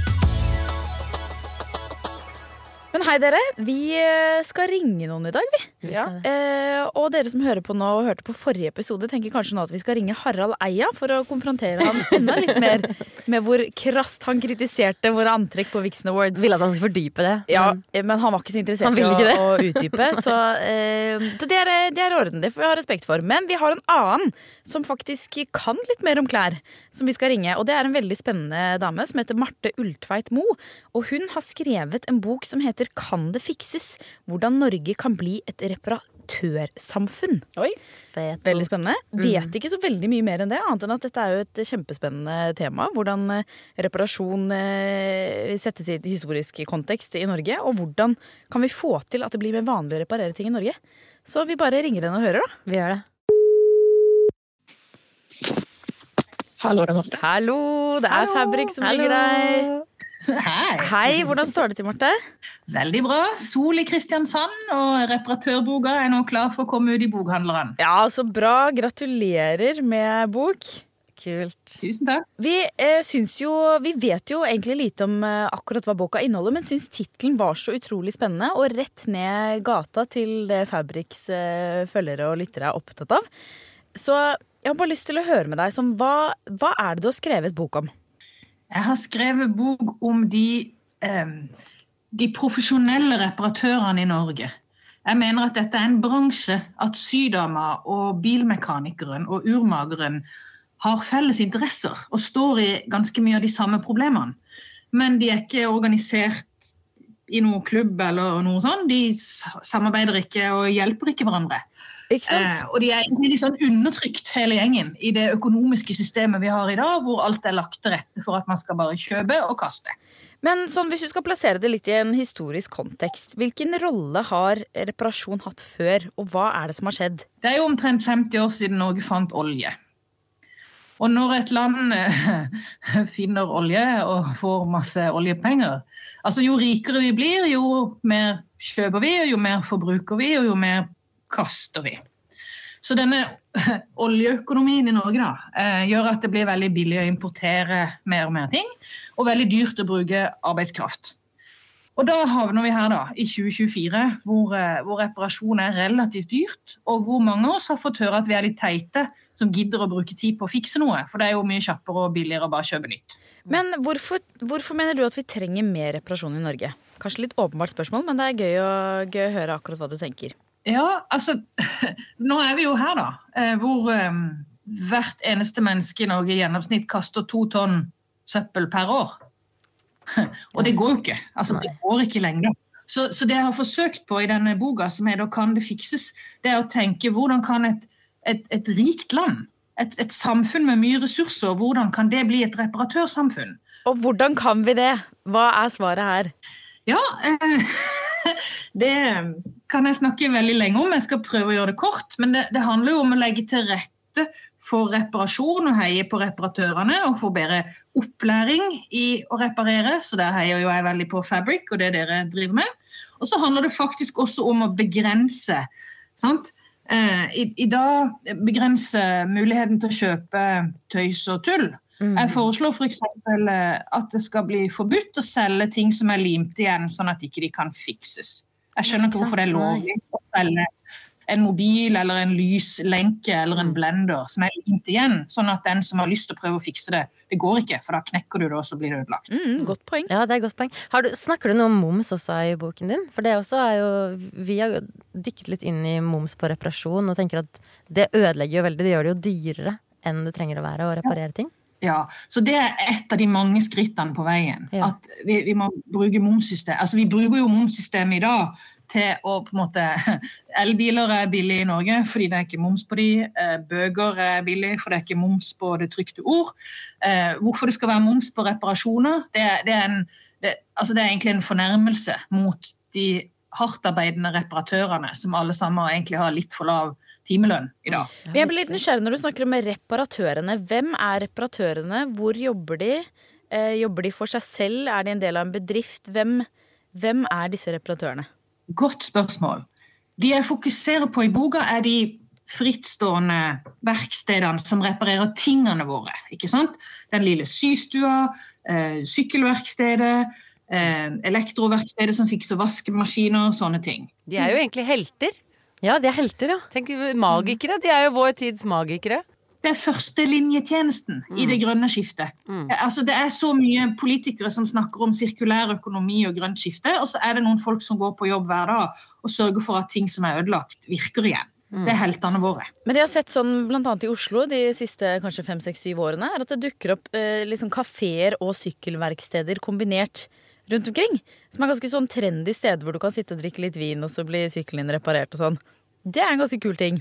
[SPEAKER 4] Men hei dere, vi skal ringe noen i dag, vi. Og dere som hører på nå og hørte på forrige episode, tenker kanskje nå at vi skal ringe Harald Eia for å konfrontere han enda litt mer med hvor krasst han kritiserte våre antrekk på Vixen Awards.
[SPEAKER 3] Ville at han skulle fordype det.
[SPEAKER 4] Ja, men han var ikke så interessert i å utdype, så det er orden, det får vi ha respekt for. Men vi har en annen som faktisk kan litt mer om klær, som vi skal ringe. Og det er en veldig spennende dame som heter Marte Ultveit Mo, og hun har skrevet en bok som heter Kan det fikses? Hvordan Norge kan bli et reparatørsamfunn.
[SPEAKER 2] Oi,
[SPEAKER 4] fet. Veldig spennende. Vet ikke så veldig mye mer enn det, annet enn at dette er jo et kjempespennende tema. Hvordan reparasjon settes i et historisk kontekst i Norge, og hvordan kan vi få til at det blir mer vanlig å reparere ting i Norge. Så vi bare ringer henne og hører, da.
[SPEAKER 3] Vi gjør det.
[SPEAKER 5] Hallo, det er Marte.
[SPEAKER 4] Hallo, det er Fabrik som ringer deg. Hei, hvordan står det til, Marte?
[SPEAKER 5] Veldig bra. Sol i Kristiansand, og reparatørboka nå klar for å komme ut i bokhandleren.
[SPEAKER 4] Ja, så bra. Gratulerer med bok.
[SPEAKER 3] Kult.
[SPEAKER 5] Tusen takk.
[SPEAKER 4] Vi vet jo egentlig lite om akkurat hva boka inneholder, men synes titlen var så utrolig spennende, og rett ned gata til det Fabriks følgere og lyttere opptatt av. Så jeg har bare lyst til å høre med deg, hva det du har skrevet bok om?
[SPEAKER 5] Jeg har skrevet bok om de profesjonelle reparatørene i Norge. Jeg mener at dette en bransje, at sydama og bilmekanikeren og urmageren har felles interesser og står i ganske mye av de samme problemene. Men de ikke organisert i noen klubb eller noe sånt. De samarbeider ikke og hjelper ikke hverandre.
[SPEAKER 4] Ikke sant?
[SPEAKER 5] Og de egentlig litt sånn undertrykt hele gjengen i det økonomiske systemet vi har i dag, hvor alt lagt til rette for at man skal bare kjøpe og kaste.
[SPEAKER 4] Men hvis du skal plassere det litt i en historisk kontekst, hvilken rolle har reparasjon hatt før, og hva det som har skjedd? Det
[SPEAKER 5] jo omtrent 50 år siden Norge fant olje. Og når et land finner olje og får masse oljepenger, altså jo rikere vi blir, jo mer kjøper vi, jo mer forbruker vi, og jo mer kaster vi. Så denne oljeøkonomien i Norge gjør at det blir veldig billig å importere mer og mer ting, og veldig dyrt å bruke arbeidskraft. Og da havner vi her i 2024, hvor reparasjon relativt dyrt, og hvor mange av oss har fått høre at vi litt teite, som gidder å bruke tid på å fikse noe, for det jo mye kjappere og billigere å bare kjøpe nytt.
[SPEAKER 4] Men hvorfor mener du at vi trenger mer reparasjon i Norge? Kanskje litt åpenbart spørsmål, men det gøy å høre akkurat hva du tenker.
[SPEAKER 5] Ja, altså, nå vi jo her hvor hvert eneste menneske i Norge i gjennomsnitt kaster 2 tonn søppel per år. Og det går jo ikke, altså det går ikke lenger. Så det jeg har forsøkt på i denne boka, som da kan det fikses, det å tenke hvordan kan et rikt land, et samfunn med mye ressurser, hvordan kan det bli et reparatørsamfunn?
[SPEAKER 4] Og hvordan kan vi det? Hva svaret her?
[SPEAKER 5] Ja, det kan jeg snakke veldig lenge om. Jeg skal prøve å gjøre det kort, men det handler jo om å legge til rette for reparasjon og heie på reparatørene og få bedre opplæring i å reparere, så der heier jo jeg veldig på Fabrik og det dere driver med. Og så handler det faktisk også om å begrense, sant? I dag begrense muligheten til å kjøpe tøys og tull. Jeg foreslår for eksempel at det skal bli forbudt å selge ting som limt igjen, sånn at ikke de kan fikses. Jeg skjønner ikke hvorfor det lovlig å selge en mobil eller en lyslenke eller en blender som limt igjen, sånn at den som har lyst til å prøve å fikse det, det går ikke, for da knekker du det, og så blir det ødelagt.
[SPEAKER 4] Godt poeng.
[SPEAKER 3] Ja, det godt poeng. Snakker du noe om moms også i boken din? For det også jo, vi har dykket litt inn i moms på reparasjon, og tenker at det ødelegger jo veldig, det gjør det jo dyrere enn det trenger å være å reparere ting.
[SPEAKER 5] Ja, så det et av de mange skrittene på veien, at vi må bruke momssystemet. Altså vi bruker jo momssystemet i dag til å på en måte, elbiler billig i Norge, fordi det ikke moms på de, bøker billig, for det ikke moms på det trykte ord. Hvorfor det skal være moms på reparasjoner, det egentlig en fornærmelse mot de hardtarbeidende reparatørene, som alle sammen egentlig har litt for lav timelønn i dag.
[SPEAKER 4] Jeg blir litt nysgjerrig når du snakker om reparatørene. Hvem reparatørene? Hvor jobber de? Jobber de for seg selv? De en del av en bedrift? Hvem disse reparatørene?
[SPEAKER 5] Godt spørsmål. De jeg fokuserer på i boka de frittstående verkstedene som reparerer tingene våre, ikke sant? Den lille systua, sykkelverkstedet, elektroverkstedet som fikser vaskemaskiner, sånne ting.
[SPEAKER 2] De jo egentlig helter.
[SPEAKER 3] Ja, de helter, ja.
[SPEAKER 2] Tenk, magikere, de jo vår tids magikere.
[SPEAKER 5] Det førstelinjetjenesten i det grønne skiftet. Altså, det så mye politikere som snakker om sirkulær økonomi og grønt skifte, og så det noen folk som går på jobb hver dag og sørger for at ting som ødelagt virker igjen. Det heltene våre.
[SPEAKER 4] Men det jeg har sett sånn, blant annet i Oslo de siste kanskje 5, 6, 7 årene, at det dukker opp liksom kaféer og sykkelverksteder kombinert rundt omkring, som ganske sånn trendy sted hvor du kan sitte og drikke litt vin, og så blir sykkelen din reparert og sånn. Det en ganske kul ting.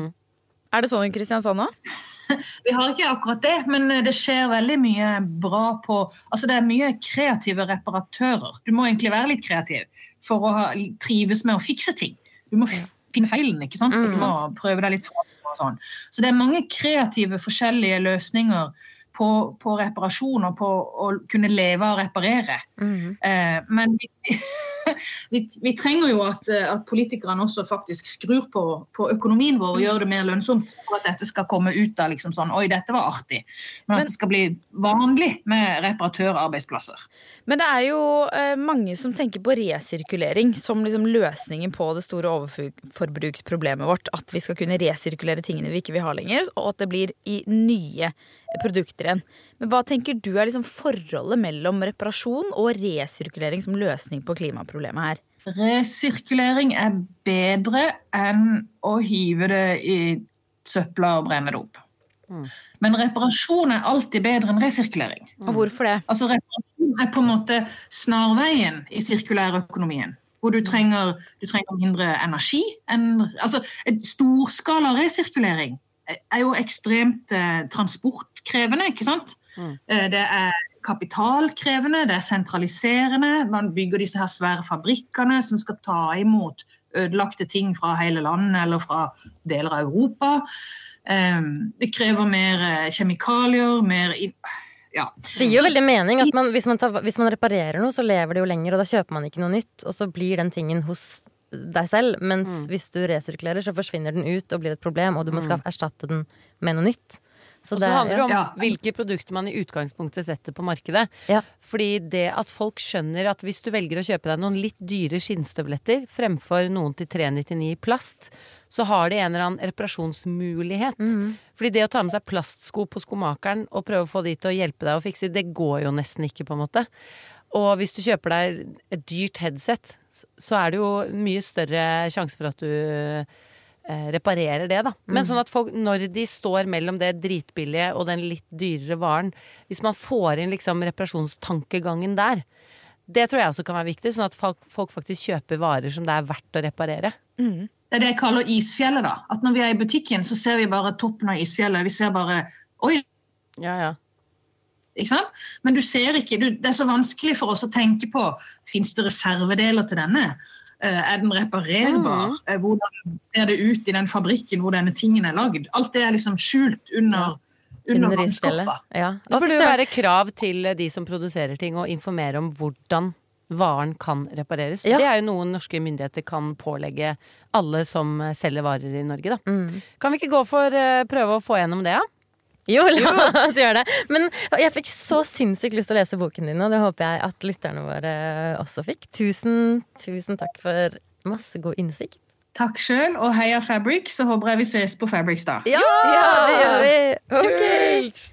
[SPEAKER 4] Det sånn i Kristiansand nå?
[SPEAKER 5] Vi har ikke akkurat det, men det skjer veldig mye bra på, altså det mye kreative reparatører. Du må egentlig være litt kreativ for å trives med å fikse ting. Du må finne feilen, ikke sant? Du må prøve deg litt fra og sånn. Så det mange kreative, forskjellige løsninger på reparasjon og på å kunne leve og reparere. Men vi trenger jo at politikerne også faktisk skrur på økonomien vår og gjør det mer lønnsomt for at dette skal komme ut av liksom sånn, oi, dette var artig. Men at det skal bli vanlig med reparatørarbeidsplasser.
[SPEAKER 4] Men det jo mange som tenker på resirkulering som liksom løsningen på det store overforbruksproblemet vårt, at vi skal kunne resirkulere tingene vi ikke vil ha lenger, og at det blir i nye produkter igjen. Men hva tenker du liksom forholdet mellom reparasjon og resirkulering som løsning på klimaproblemet her?
[SPEAKER 5] Resirkulering bedre enn å hive det i søpla og brenne det opp. Men reparasjon alltid bedre enn resirkulering.
[SPEAKER 4] Og hvorfor det?
[SPEAKER 5] Altså reparasjon på en måte snarveien i sirkulærøkonomien, hvor du trenger mindre energi. Altså storskala resirkulering jo ekstremt transportkrevende, ikke sant? Det kapitalkrevende, det sentraliserende, man bygger disse her svære fabrikkene som skal ta imot ødelagte ting fra hele landet eller fra deler av Europa. Det krever mer kjemikalier, mer... Ja.
[SPEAKER 3] Det gir jo veldig mening at hvis man reparerer noe, så lever det jo lenger, og da kjøper man ikke noe nytt, og så blir den tingen hos deg selv, mens hvis du resirkulerer, så forsvinner den ut og blir et problem, og du må erstatte den med noe nytt.
[SPEAKER 2] Så det handler det om hvilke produkter man i utgangspunktet setter på markedet. Ja. Fordi det at folk skjønner at hvis du velger å kjøpe deg noen litt dyre skinnstøvletter fremfor noen til 399 i plast, så har de en eller annen reparasjonsmulighet. Fordi det å ta med seg plastsko på skomakeren og prøve å få de til å hjelpe deg å fikse, det går jo nesten ikke på en måte. Og hvis du kjøper deg et dyrt headset, så det jo mye større sjanse for at du reparerer det da. Men sånn at folk, når de står mellom det dritbillige og den litt dyrere varen, hvis man får inn liksom reparasjonstankegangen der, det tror jeg også kan være viktig, sånn at folk faktisk kjøper varer som det verdt å reparere.
[SPEAKER 5] Det det jeg kaller isfjellet da. At når vi i butikken, så ser vi bare toppen av isfjellet. Vi ser bare, oi!
[SPEAKER 2] Ja.
[SPEAKER 5] Ikke sant? Men du ser ikke, det så vanskelig for oss å tenke på, finnes det reservedeler til denne? Den reparerbar? Hvordan ser det ut i den fabrikken hvor denne tingen lagd? Alt det liksom skjult under vannskoppa.
[SPEAKER 2] Ja. Det burde jo være krav til de som produserer ting å informere om hvordan varen kan repareres. Ja. Det jo noen norske myndigheter kan pålegge alle som selger varer i Norge da. Kan vi ikke gå for prøve å få gjennom det, ja?
[SPEAKER 3] Jo, la oss gjøre det. Men jeg fikk så sinnssykt lyst til å lese boken din, og det håper jeg at lytterne våre også fikk. Tusen takk for masse god innsikt.
[SPEAKER 5] Takk selv, og heia Fabric, så håper jeg vi ses på Fabrics da.
[SPEAKER 3] Ja, det gjør vi. Ok.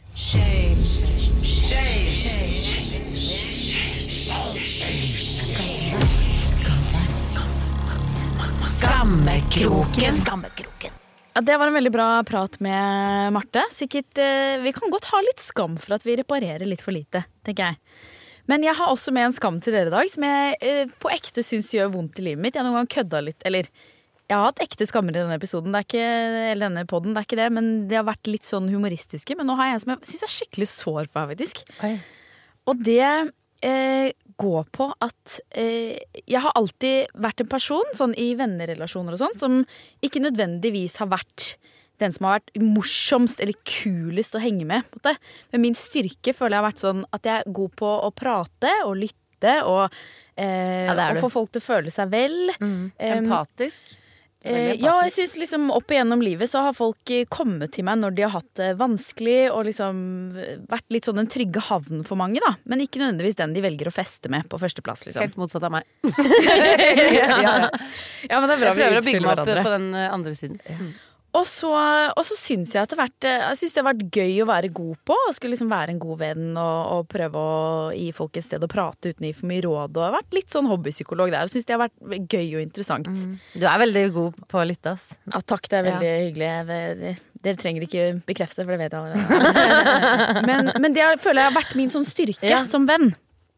[SPEAKER 2] Skammekroken.
[SPEAKER 4] Ja, det var en veldig bra prat med Marte. Sikkert, vi kan godt ha litt skam for at vi reparerer litt for lite, tenker jeg. Men jeg har også med en skam til dere i dag, som jeg på ekte synes gjør vondt i livet mitt. Jeg har noen gang kødda litt, eller jeg har hatt ekte skammer i denne episoden, eller denne podden, det ikke det, men det har vært litt sånn humoristiske. Men nå har jeg en som jeg synes skikkelig sår på, faktisk. Oi. Og det går på at jeg har alltid vært en person, sånn i vennerelasjoner og sånn, som ikke nødvendigvis har vært den som har vært morsomst eller kulest å henge med. På det. Men min styrke føler jeg har vært sånn at jeg er god på å prate og lytte og få folk til å føle seg vel.
[SPEAKER 2] Empatisk.
[SPEAKER 4] Ja, jeg synes liksom opp igjennom livet så har folk kommet til meg når de har hatt det vanskelig og liksom vært litt sånn en trygge havn for mange da, men ikke nødvendigvis den de velger å feste med på første plass liksom.
[SPEAKER 2] Helt motsatt av meg.
[SPEAKER 4] Ja, men det bra.
[SPEAKER 2] Jeg prøver å bygge meg opp på den andre siden.
[SPEAKER 4] Og så synes jeg jeg synes det har vært gøy å være god på, å skulle liksom være en god venn og prøve å gi folk et sted å prate uten å gi for mye råd, og har vært litt sånn hobbypsykolog der, og synes det har vært gøy og interessant.
[SPEAKER 3] Du veldig god på å lytte, ass.
[SPEAKER 4] Ja, takk, det veldig hyggelig. Dere trenger ikke bekrefte, for det vet jeg allerede. Men det føler jeg har vært min sånn styrke som venn.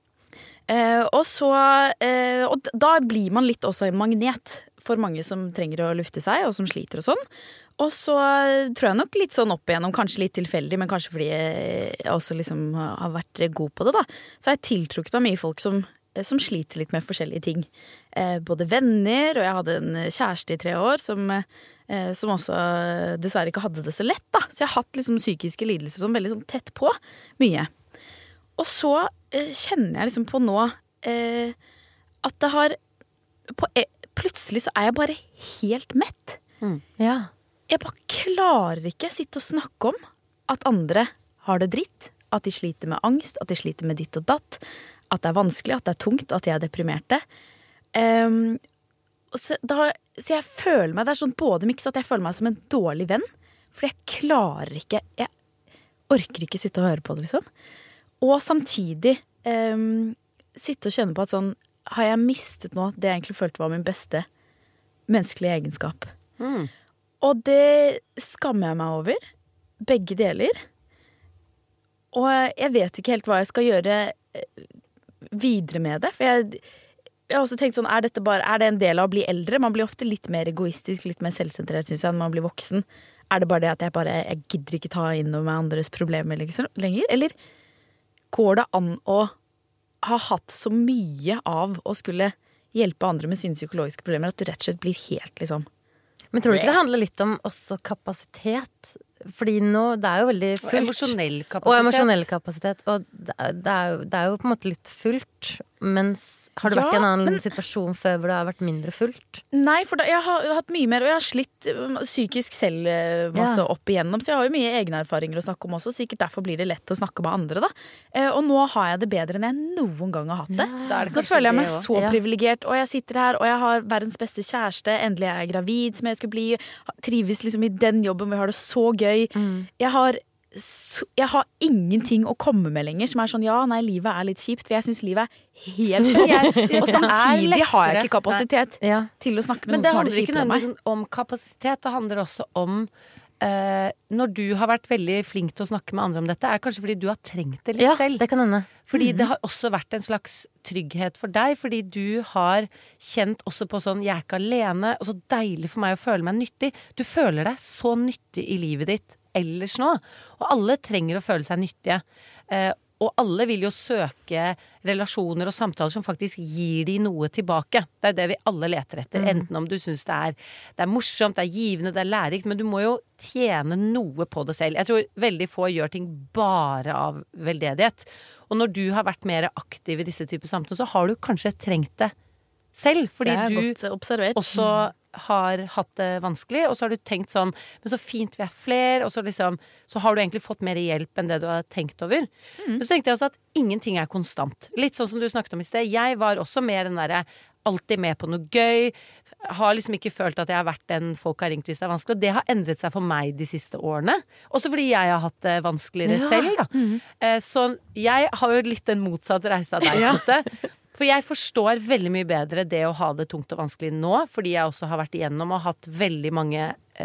[SPEAKER 4] Og da blir man litt også en magnet for mange som trenger å lufte seg, og som sliter og sånn. Og så tror jeg nok litt sånn opp igjennom, kanskje litt tilfeldig, men kanskje fordi jeg også liksom har vært god på det da. Så har jeg tiltrukket meg mye folk som som sliter litt med forskjellige ting. Både venner, og jeg hadde en kjæreste i 3 år som også dessverre ikke hadde det så lett, da. Så jeg har hatt liksom psykiske lidelser som veldig sånn tett på, mye. Og så kjenner jeg liksom på nå at det har plutselig så jeg bare helt mett.
[SPEAKER 3] Ja.
[SPEAKER 4] Jeg bare klarer ikke sitte og snakke om at andre har det dritt, at de sliter med angst, at de sliter med ditt og datt, at det er vanskelig, at det er tungt, at de er deprimerte. Så jeg føler meg, det er sånn både miks at jeg føler meg som en dårlig venn, for jeg klarer ikke, jeg orker ikke sitte og høre på det liksom. Og samtidig sitte og kjenne på at sånn, har jeg mistet nå det jeg egentlig følte var min beste menneskelige egenskap. Og det skammer jeg meg over. Begge deler. Og jeg vet ikke helt hva jeg skal gjøre videre med det. For jeg har også tenkt sånn, er det en del av å bli eldre? Man blir ofte litt mer egoistisk, litt mer selvsentrert, synes jeg, når man blir voksen. Er det bare det at jeg gidder ikke ta inn over meg andres problemer lenger? Eller går det an å ha hatt så mye av å skulle hjelpe andre med sine psykologiske problemer at du rett og slett blir helt liksom...
[SPEAKER 3] Men tror du ikke det handler litt om også kapasitet? Fordi nå, det er jo veldig fullt. Og emosjonell kapasitet. Og det er jo på en måte litt fullt, mens har det vært en annen situasjon før hvor det har vært mindre fullt? Nei, for jeg har hatt mye mer, og jeg har slitt psykisk selv masse opp igjennom, så jeg har jo mye egne erfaringer å snakke om også, sikkert derfor blir det lett å snakke med andre da. Og nå har jeg det bedre enn jeg noen gang har hatt det. Så føler jeg meg så privilegert, og jeg sitter her, og jeg har verdens beste kjæreste, endelig er jeg gravid som jeg skulle bli, trives liksom i den jobben, vi har det så gøy. Jeg har ingenting å komme med lenger som er sånn, livet er litt kjipt, for jeg synes livet er helt og samtidig har jeg ikke kapasitet til å snakke med noen som har det kjipere enn meg. Men det handler ikke nødvendigvis om kapasitet, det handler også om når du har vært veldig flink til å snakke med andre om dette, er kanskje fordi du har trengt det litt selv. Det kan hende. Fordi det har også vært en slags trygghet for deg, fordi du har kjent også på sånn, jeg er ikke alene, og så deilig for meg å føle meg nyttig. Du føler deg så nyttig i livet ditt ellers nå. Og alle trenger å føle seg nyttige. Og alle vil jo søke relasjoner og samtaler som faktisk gir de noe tilbake. Det er det vi alle leter etter. Enten om du synes det er morsomt, det er givende, det er lærerikt, men du må jo tjene noe på det selv. Jeg tror veldig få gjør ting bare av veldedighet. Og når du har vært mer aktiv i disse typer samtaler, så har du kanskje trengt det selv. Fordi du også har hatt det vanskelig, og så har du tenkt sånn, men så fint vi er flere, og så har du egentlig fått mer hjelp enn det du har tenkt over. Men så tenkte jeg også at ingenting er konstant. Litt sånn som du snakket om i sted. Jeg var også mer den derre alltid med på noe gøy, har liksom ikke følt at jeg har vært den folk har ringt hvis det er vanskelig, og det har endret seg for meg de siste årene. Også fordi jeg har hatt det vanskeligere selv, da. Så jeg har jo litt en motsatt reise av deg, måte. For jeg forstår veldig mye bedre det å ha det tungt og vanskelig nå, fordi jeg også har vært igjennom og hatt veldig mange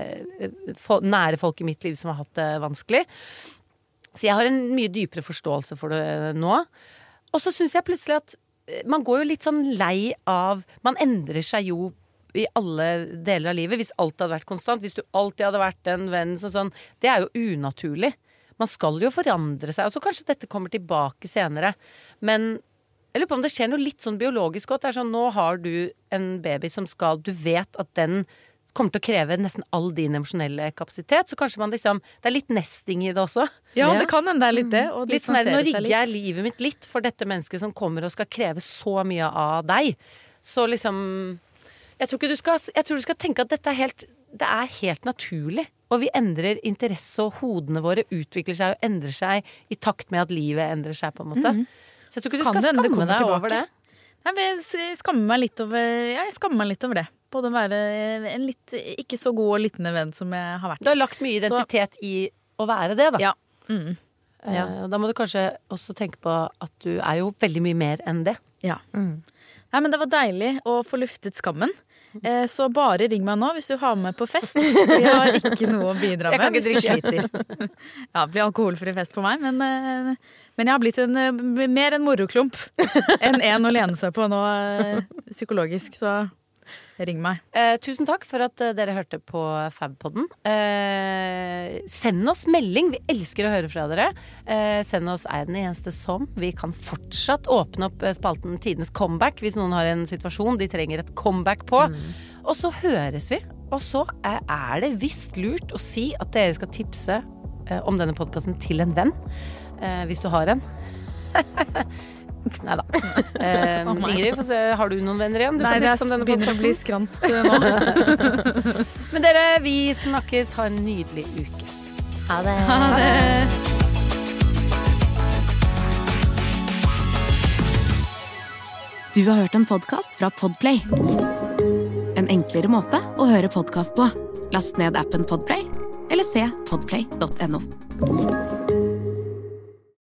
[SPEAKER 3] nære folk i mitt liv som har hatt det vanskelig. Så jeg har en mye dypere forståelse for det nå. Og så synes jeg plutselig at man går jo litt sånn lei av, man endrer seg jo i alle deler av livet, hvis alt hadde vært konstant, hvis du alltid hadde vært en venn sånn, det er jo unaturlig. Man skal jo forandre seg, og så kanskje dette kommer tilbake senere, men jeg lurer på om det skjer noe litt sånn biologisk godt. Det er sånn, nå har du en baby som du vet at den kommer til å kreve nesten all din emosjonelle kapasitet, så kanskje man liksom, det er litt nesting i det også.
[SPEAKER 4] Ja, det kan hende det er litt det. Og
[SPEAKER 2] litt sånn, nå rigger jeg livet mitt litt for dette mennesket som kommer og skal kreve så mye av deg. Så liksom, jeg tror du skal tenke at det er helt naturlig. Og vi endrer interesse, og hodene våre utvikler seg og endrer seg i takt med at livet endrer seg på en måte. Så jeg tror ikke du skal skamme deg over det.
[SPEAKER 4] Nei, jeg skammer meg litt over det. Både å være en litt ikke så god og lyttende venn som jeg har vært.
[SPEAKER 2] Du har lagt mye identitet i å være det, da.
[SPEAKER 4] Ja.
[SPEAKER 2] Og da må du kanskje også tenke på at du er jo veldig mye mer enn det.
[SPEAKER 4] Ja. Nei, men det var deilig å få luftet skammen. Så bare ring meg nå hvis du har med på fest. Jeg har ikke noe å bidra med hvis du sliter. Ja, det blir alkoholfri fest på meg, men jeg har blitt mer en moroklump enn en å lene seg på nå psykologisk, så ring meg.
[SPEAKER 2] Tusen takk for at dere hørte på Fabpodden. Send oss melding. Vi elsker å høre fra dere. Send oss Er den eneste som. Vi kan fortsatt åpne opp spalten Tidens comeback hvis noen har en situasjon de trenger et comeback på. Og så høres vi. Og så det visst lurt å si at dere skal tipse om denne podcasten til en venn. Hvis du har en. Neida. Ingrid, har du noen venner igjen?
[SPEAKER 4] Nei, det begynner å bli skrant nå.
[SPEAKER 2] Men dere, vi snakkes. Ha en nydelig uke.
[SPEAKER 3] Ha det.
[SPEAKER 4] Ha det.
[SPEAKER 6] Du har hørt en podcast fra Podplay. En enklere måte å høre podcast på. Last ned appen Podplay, eller se podplay.no.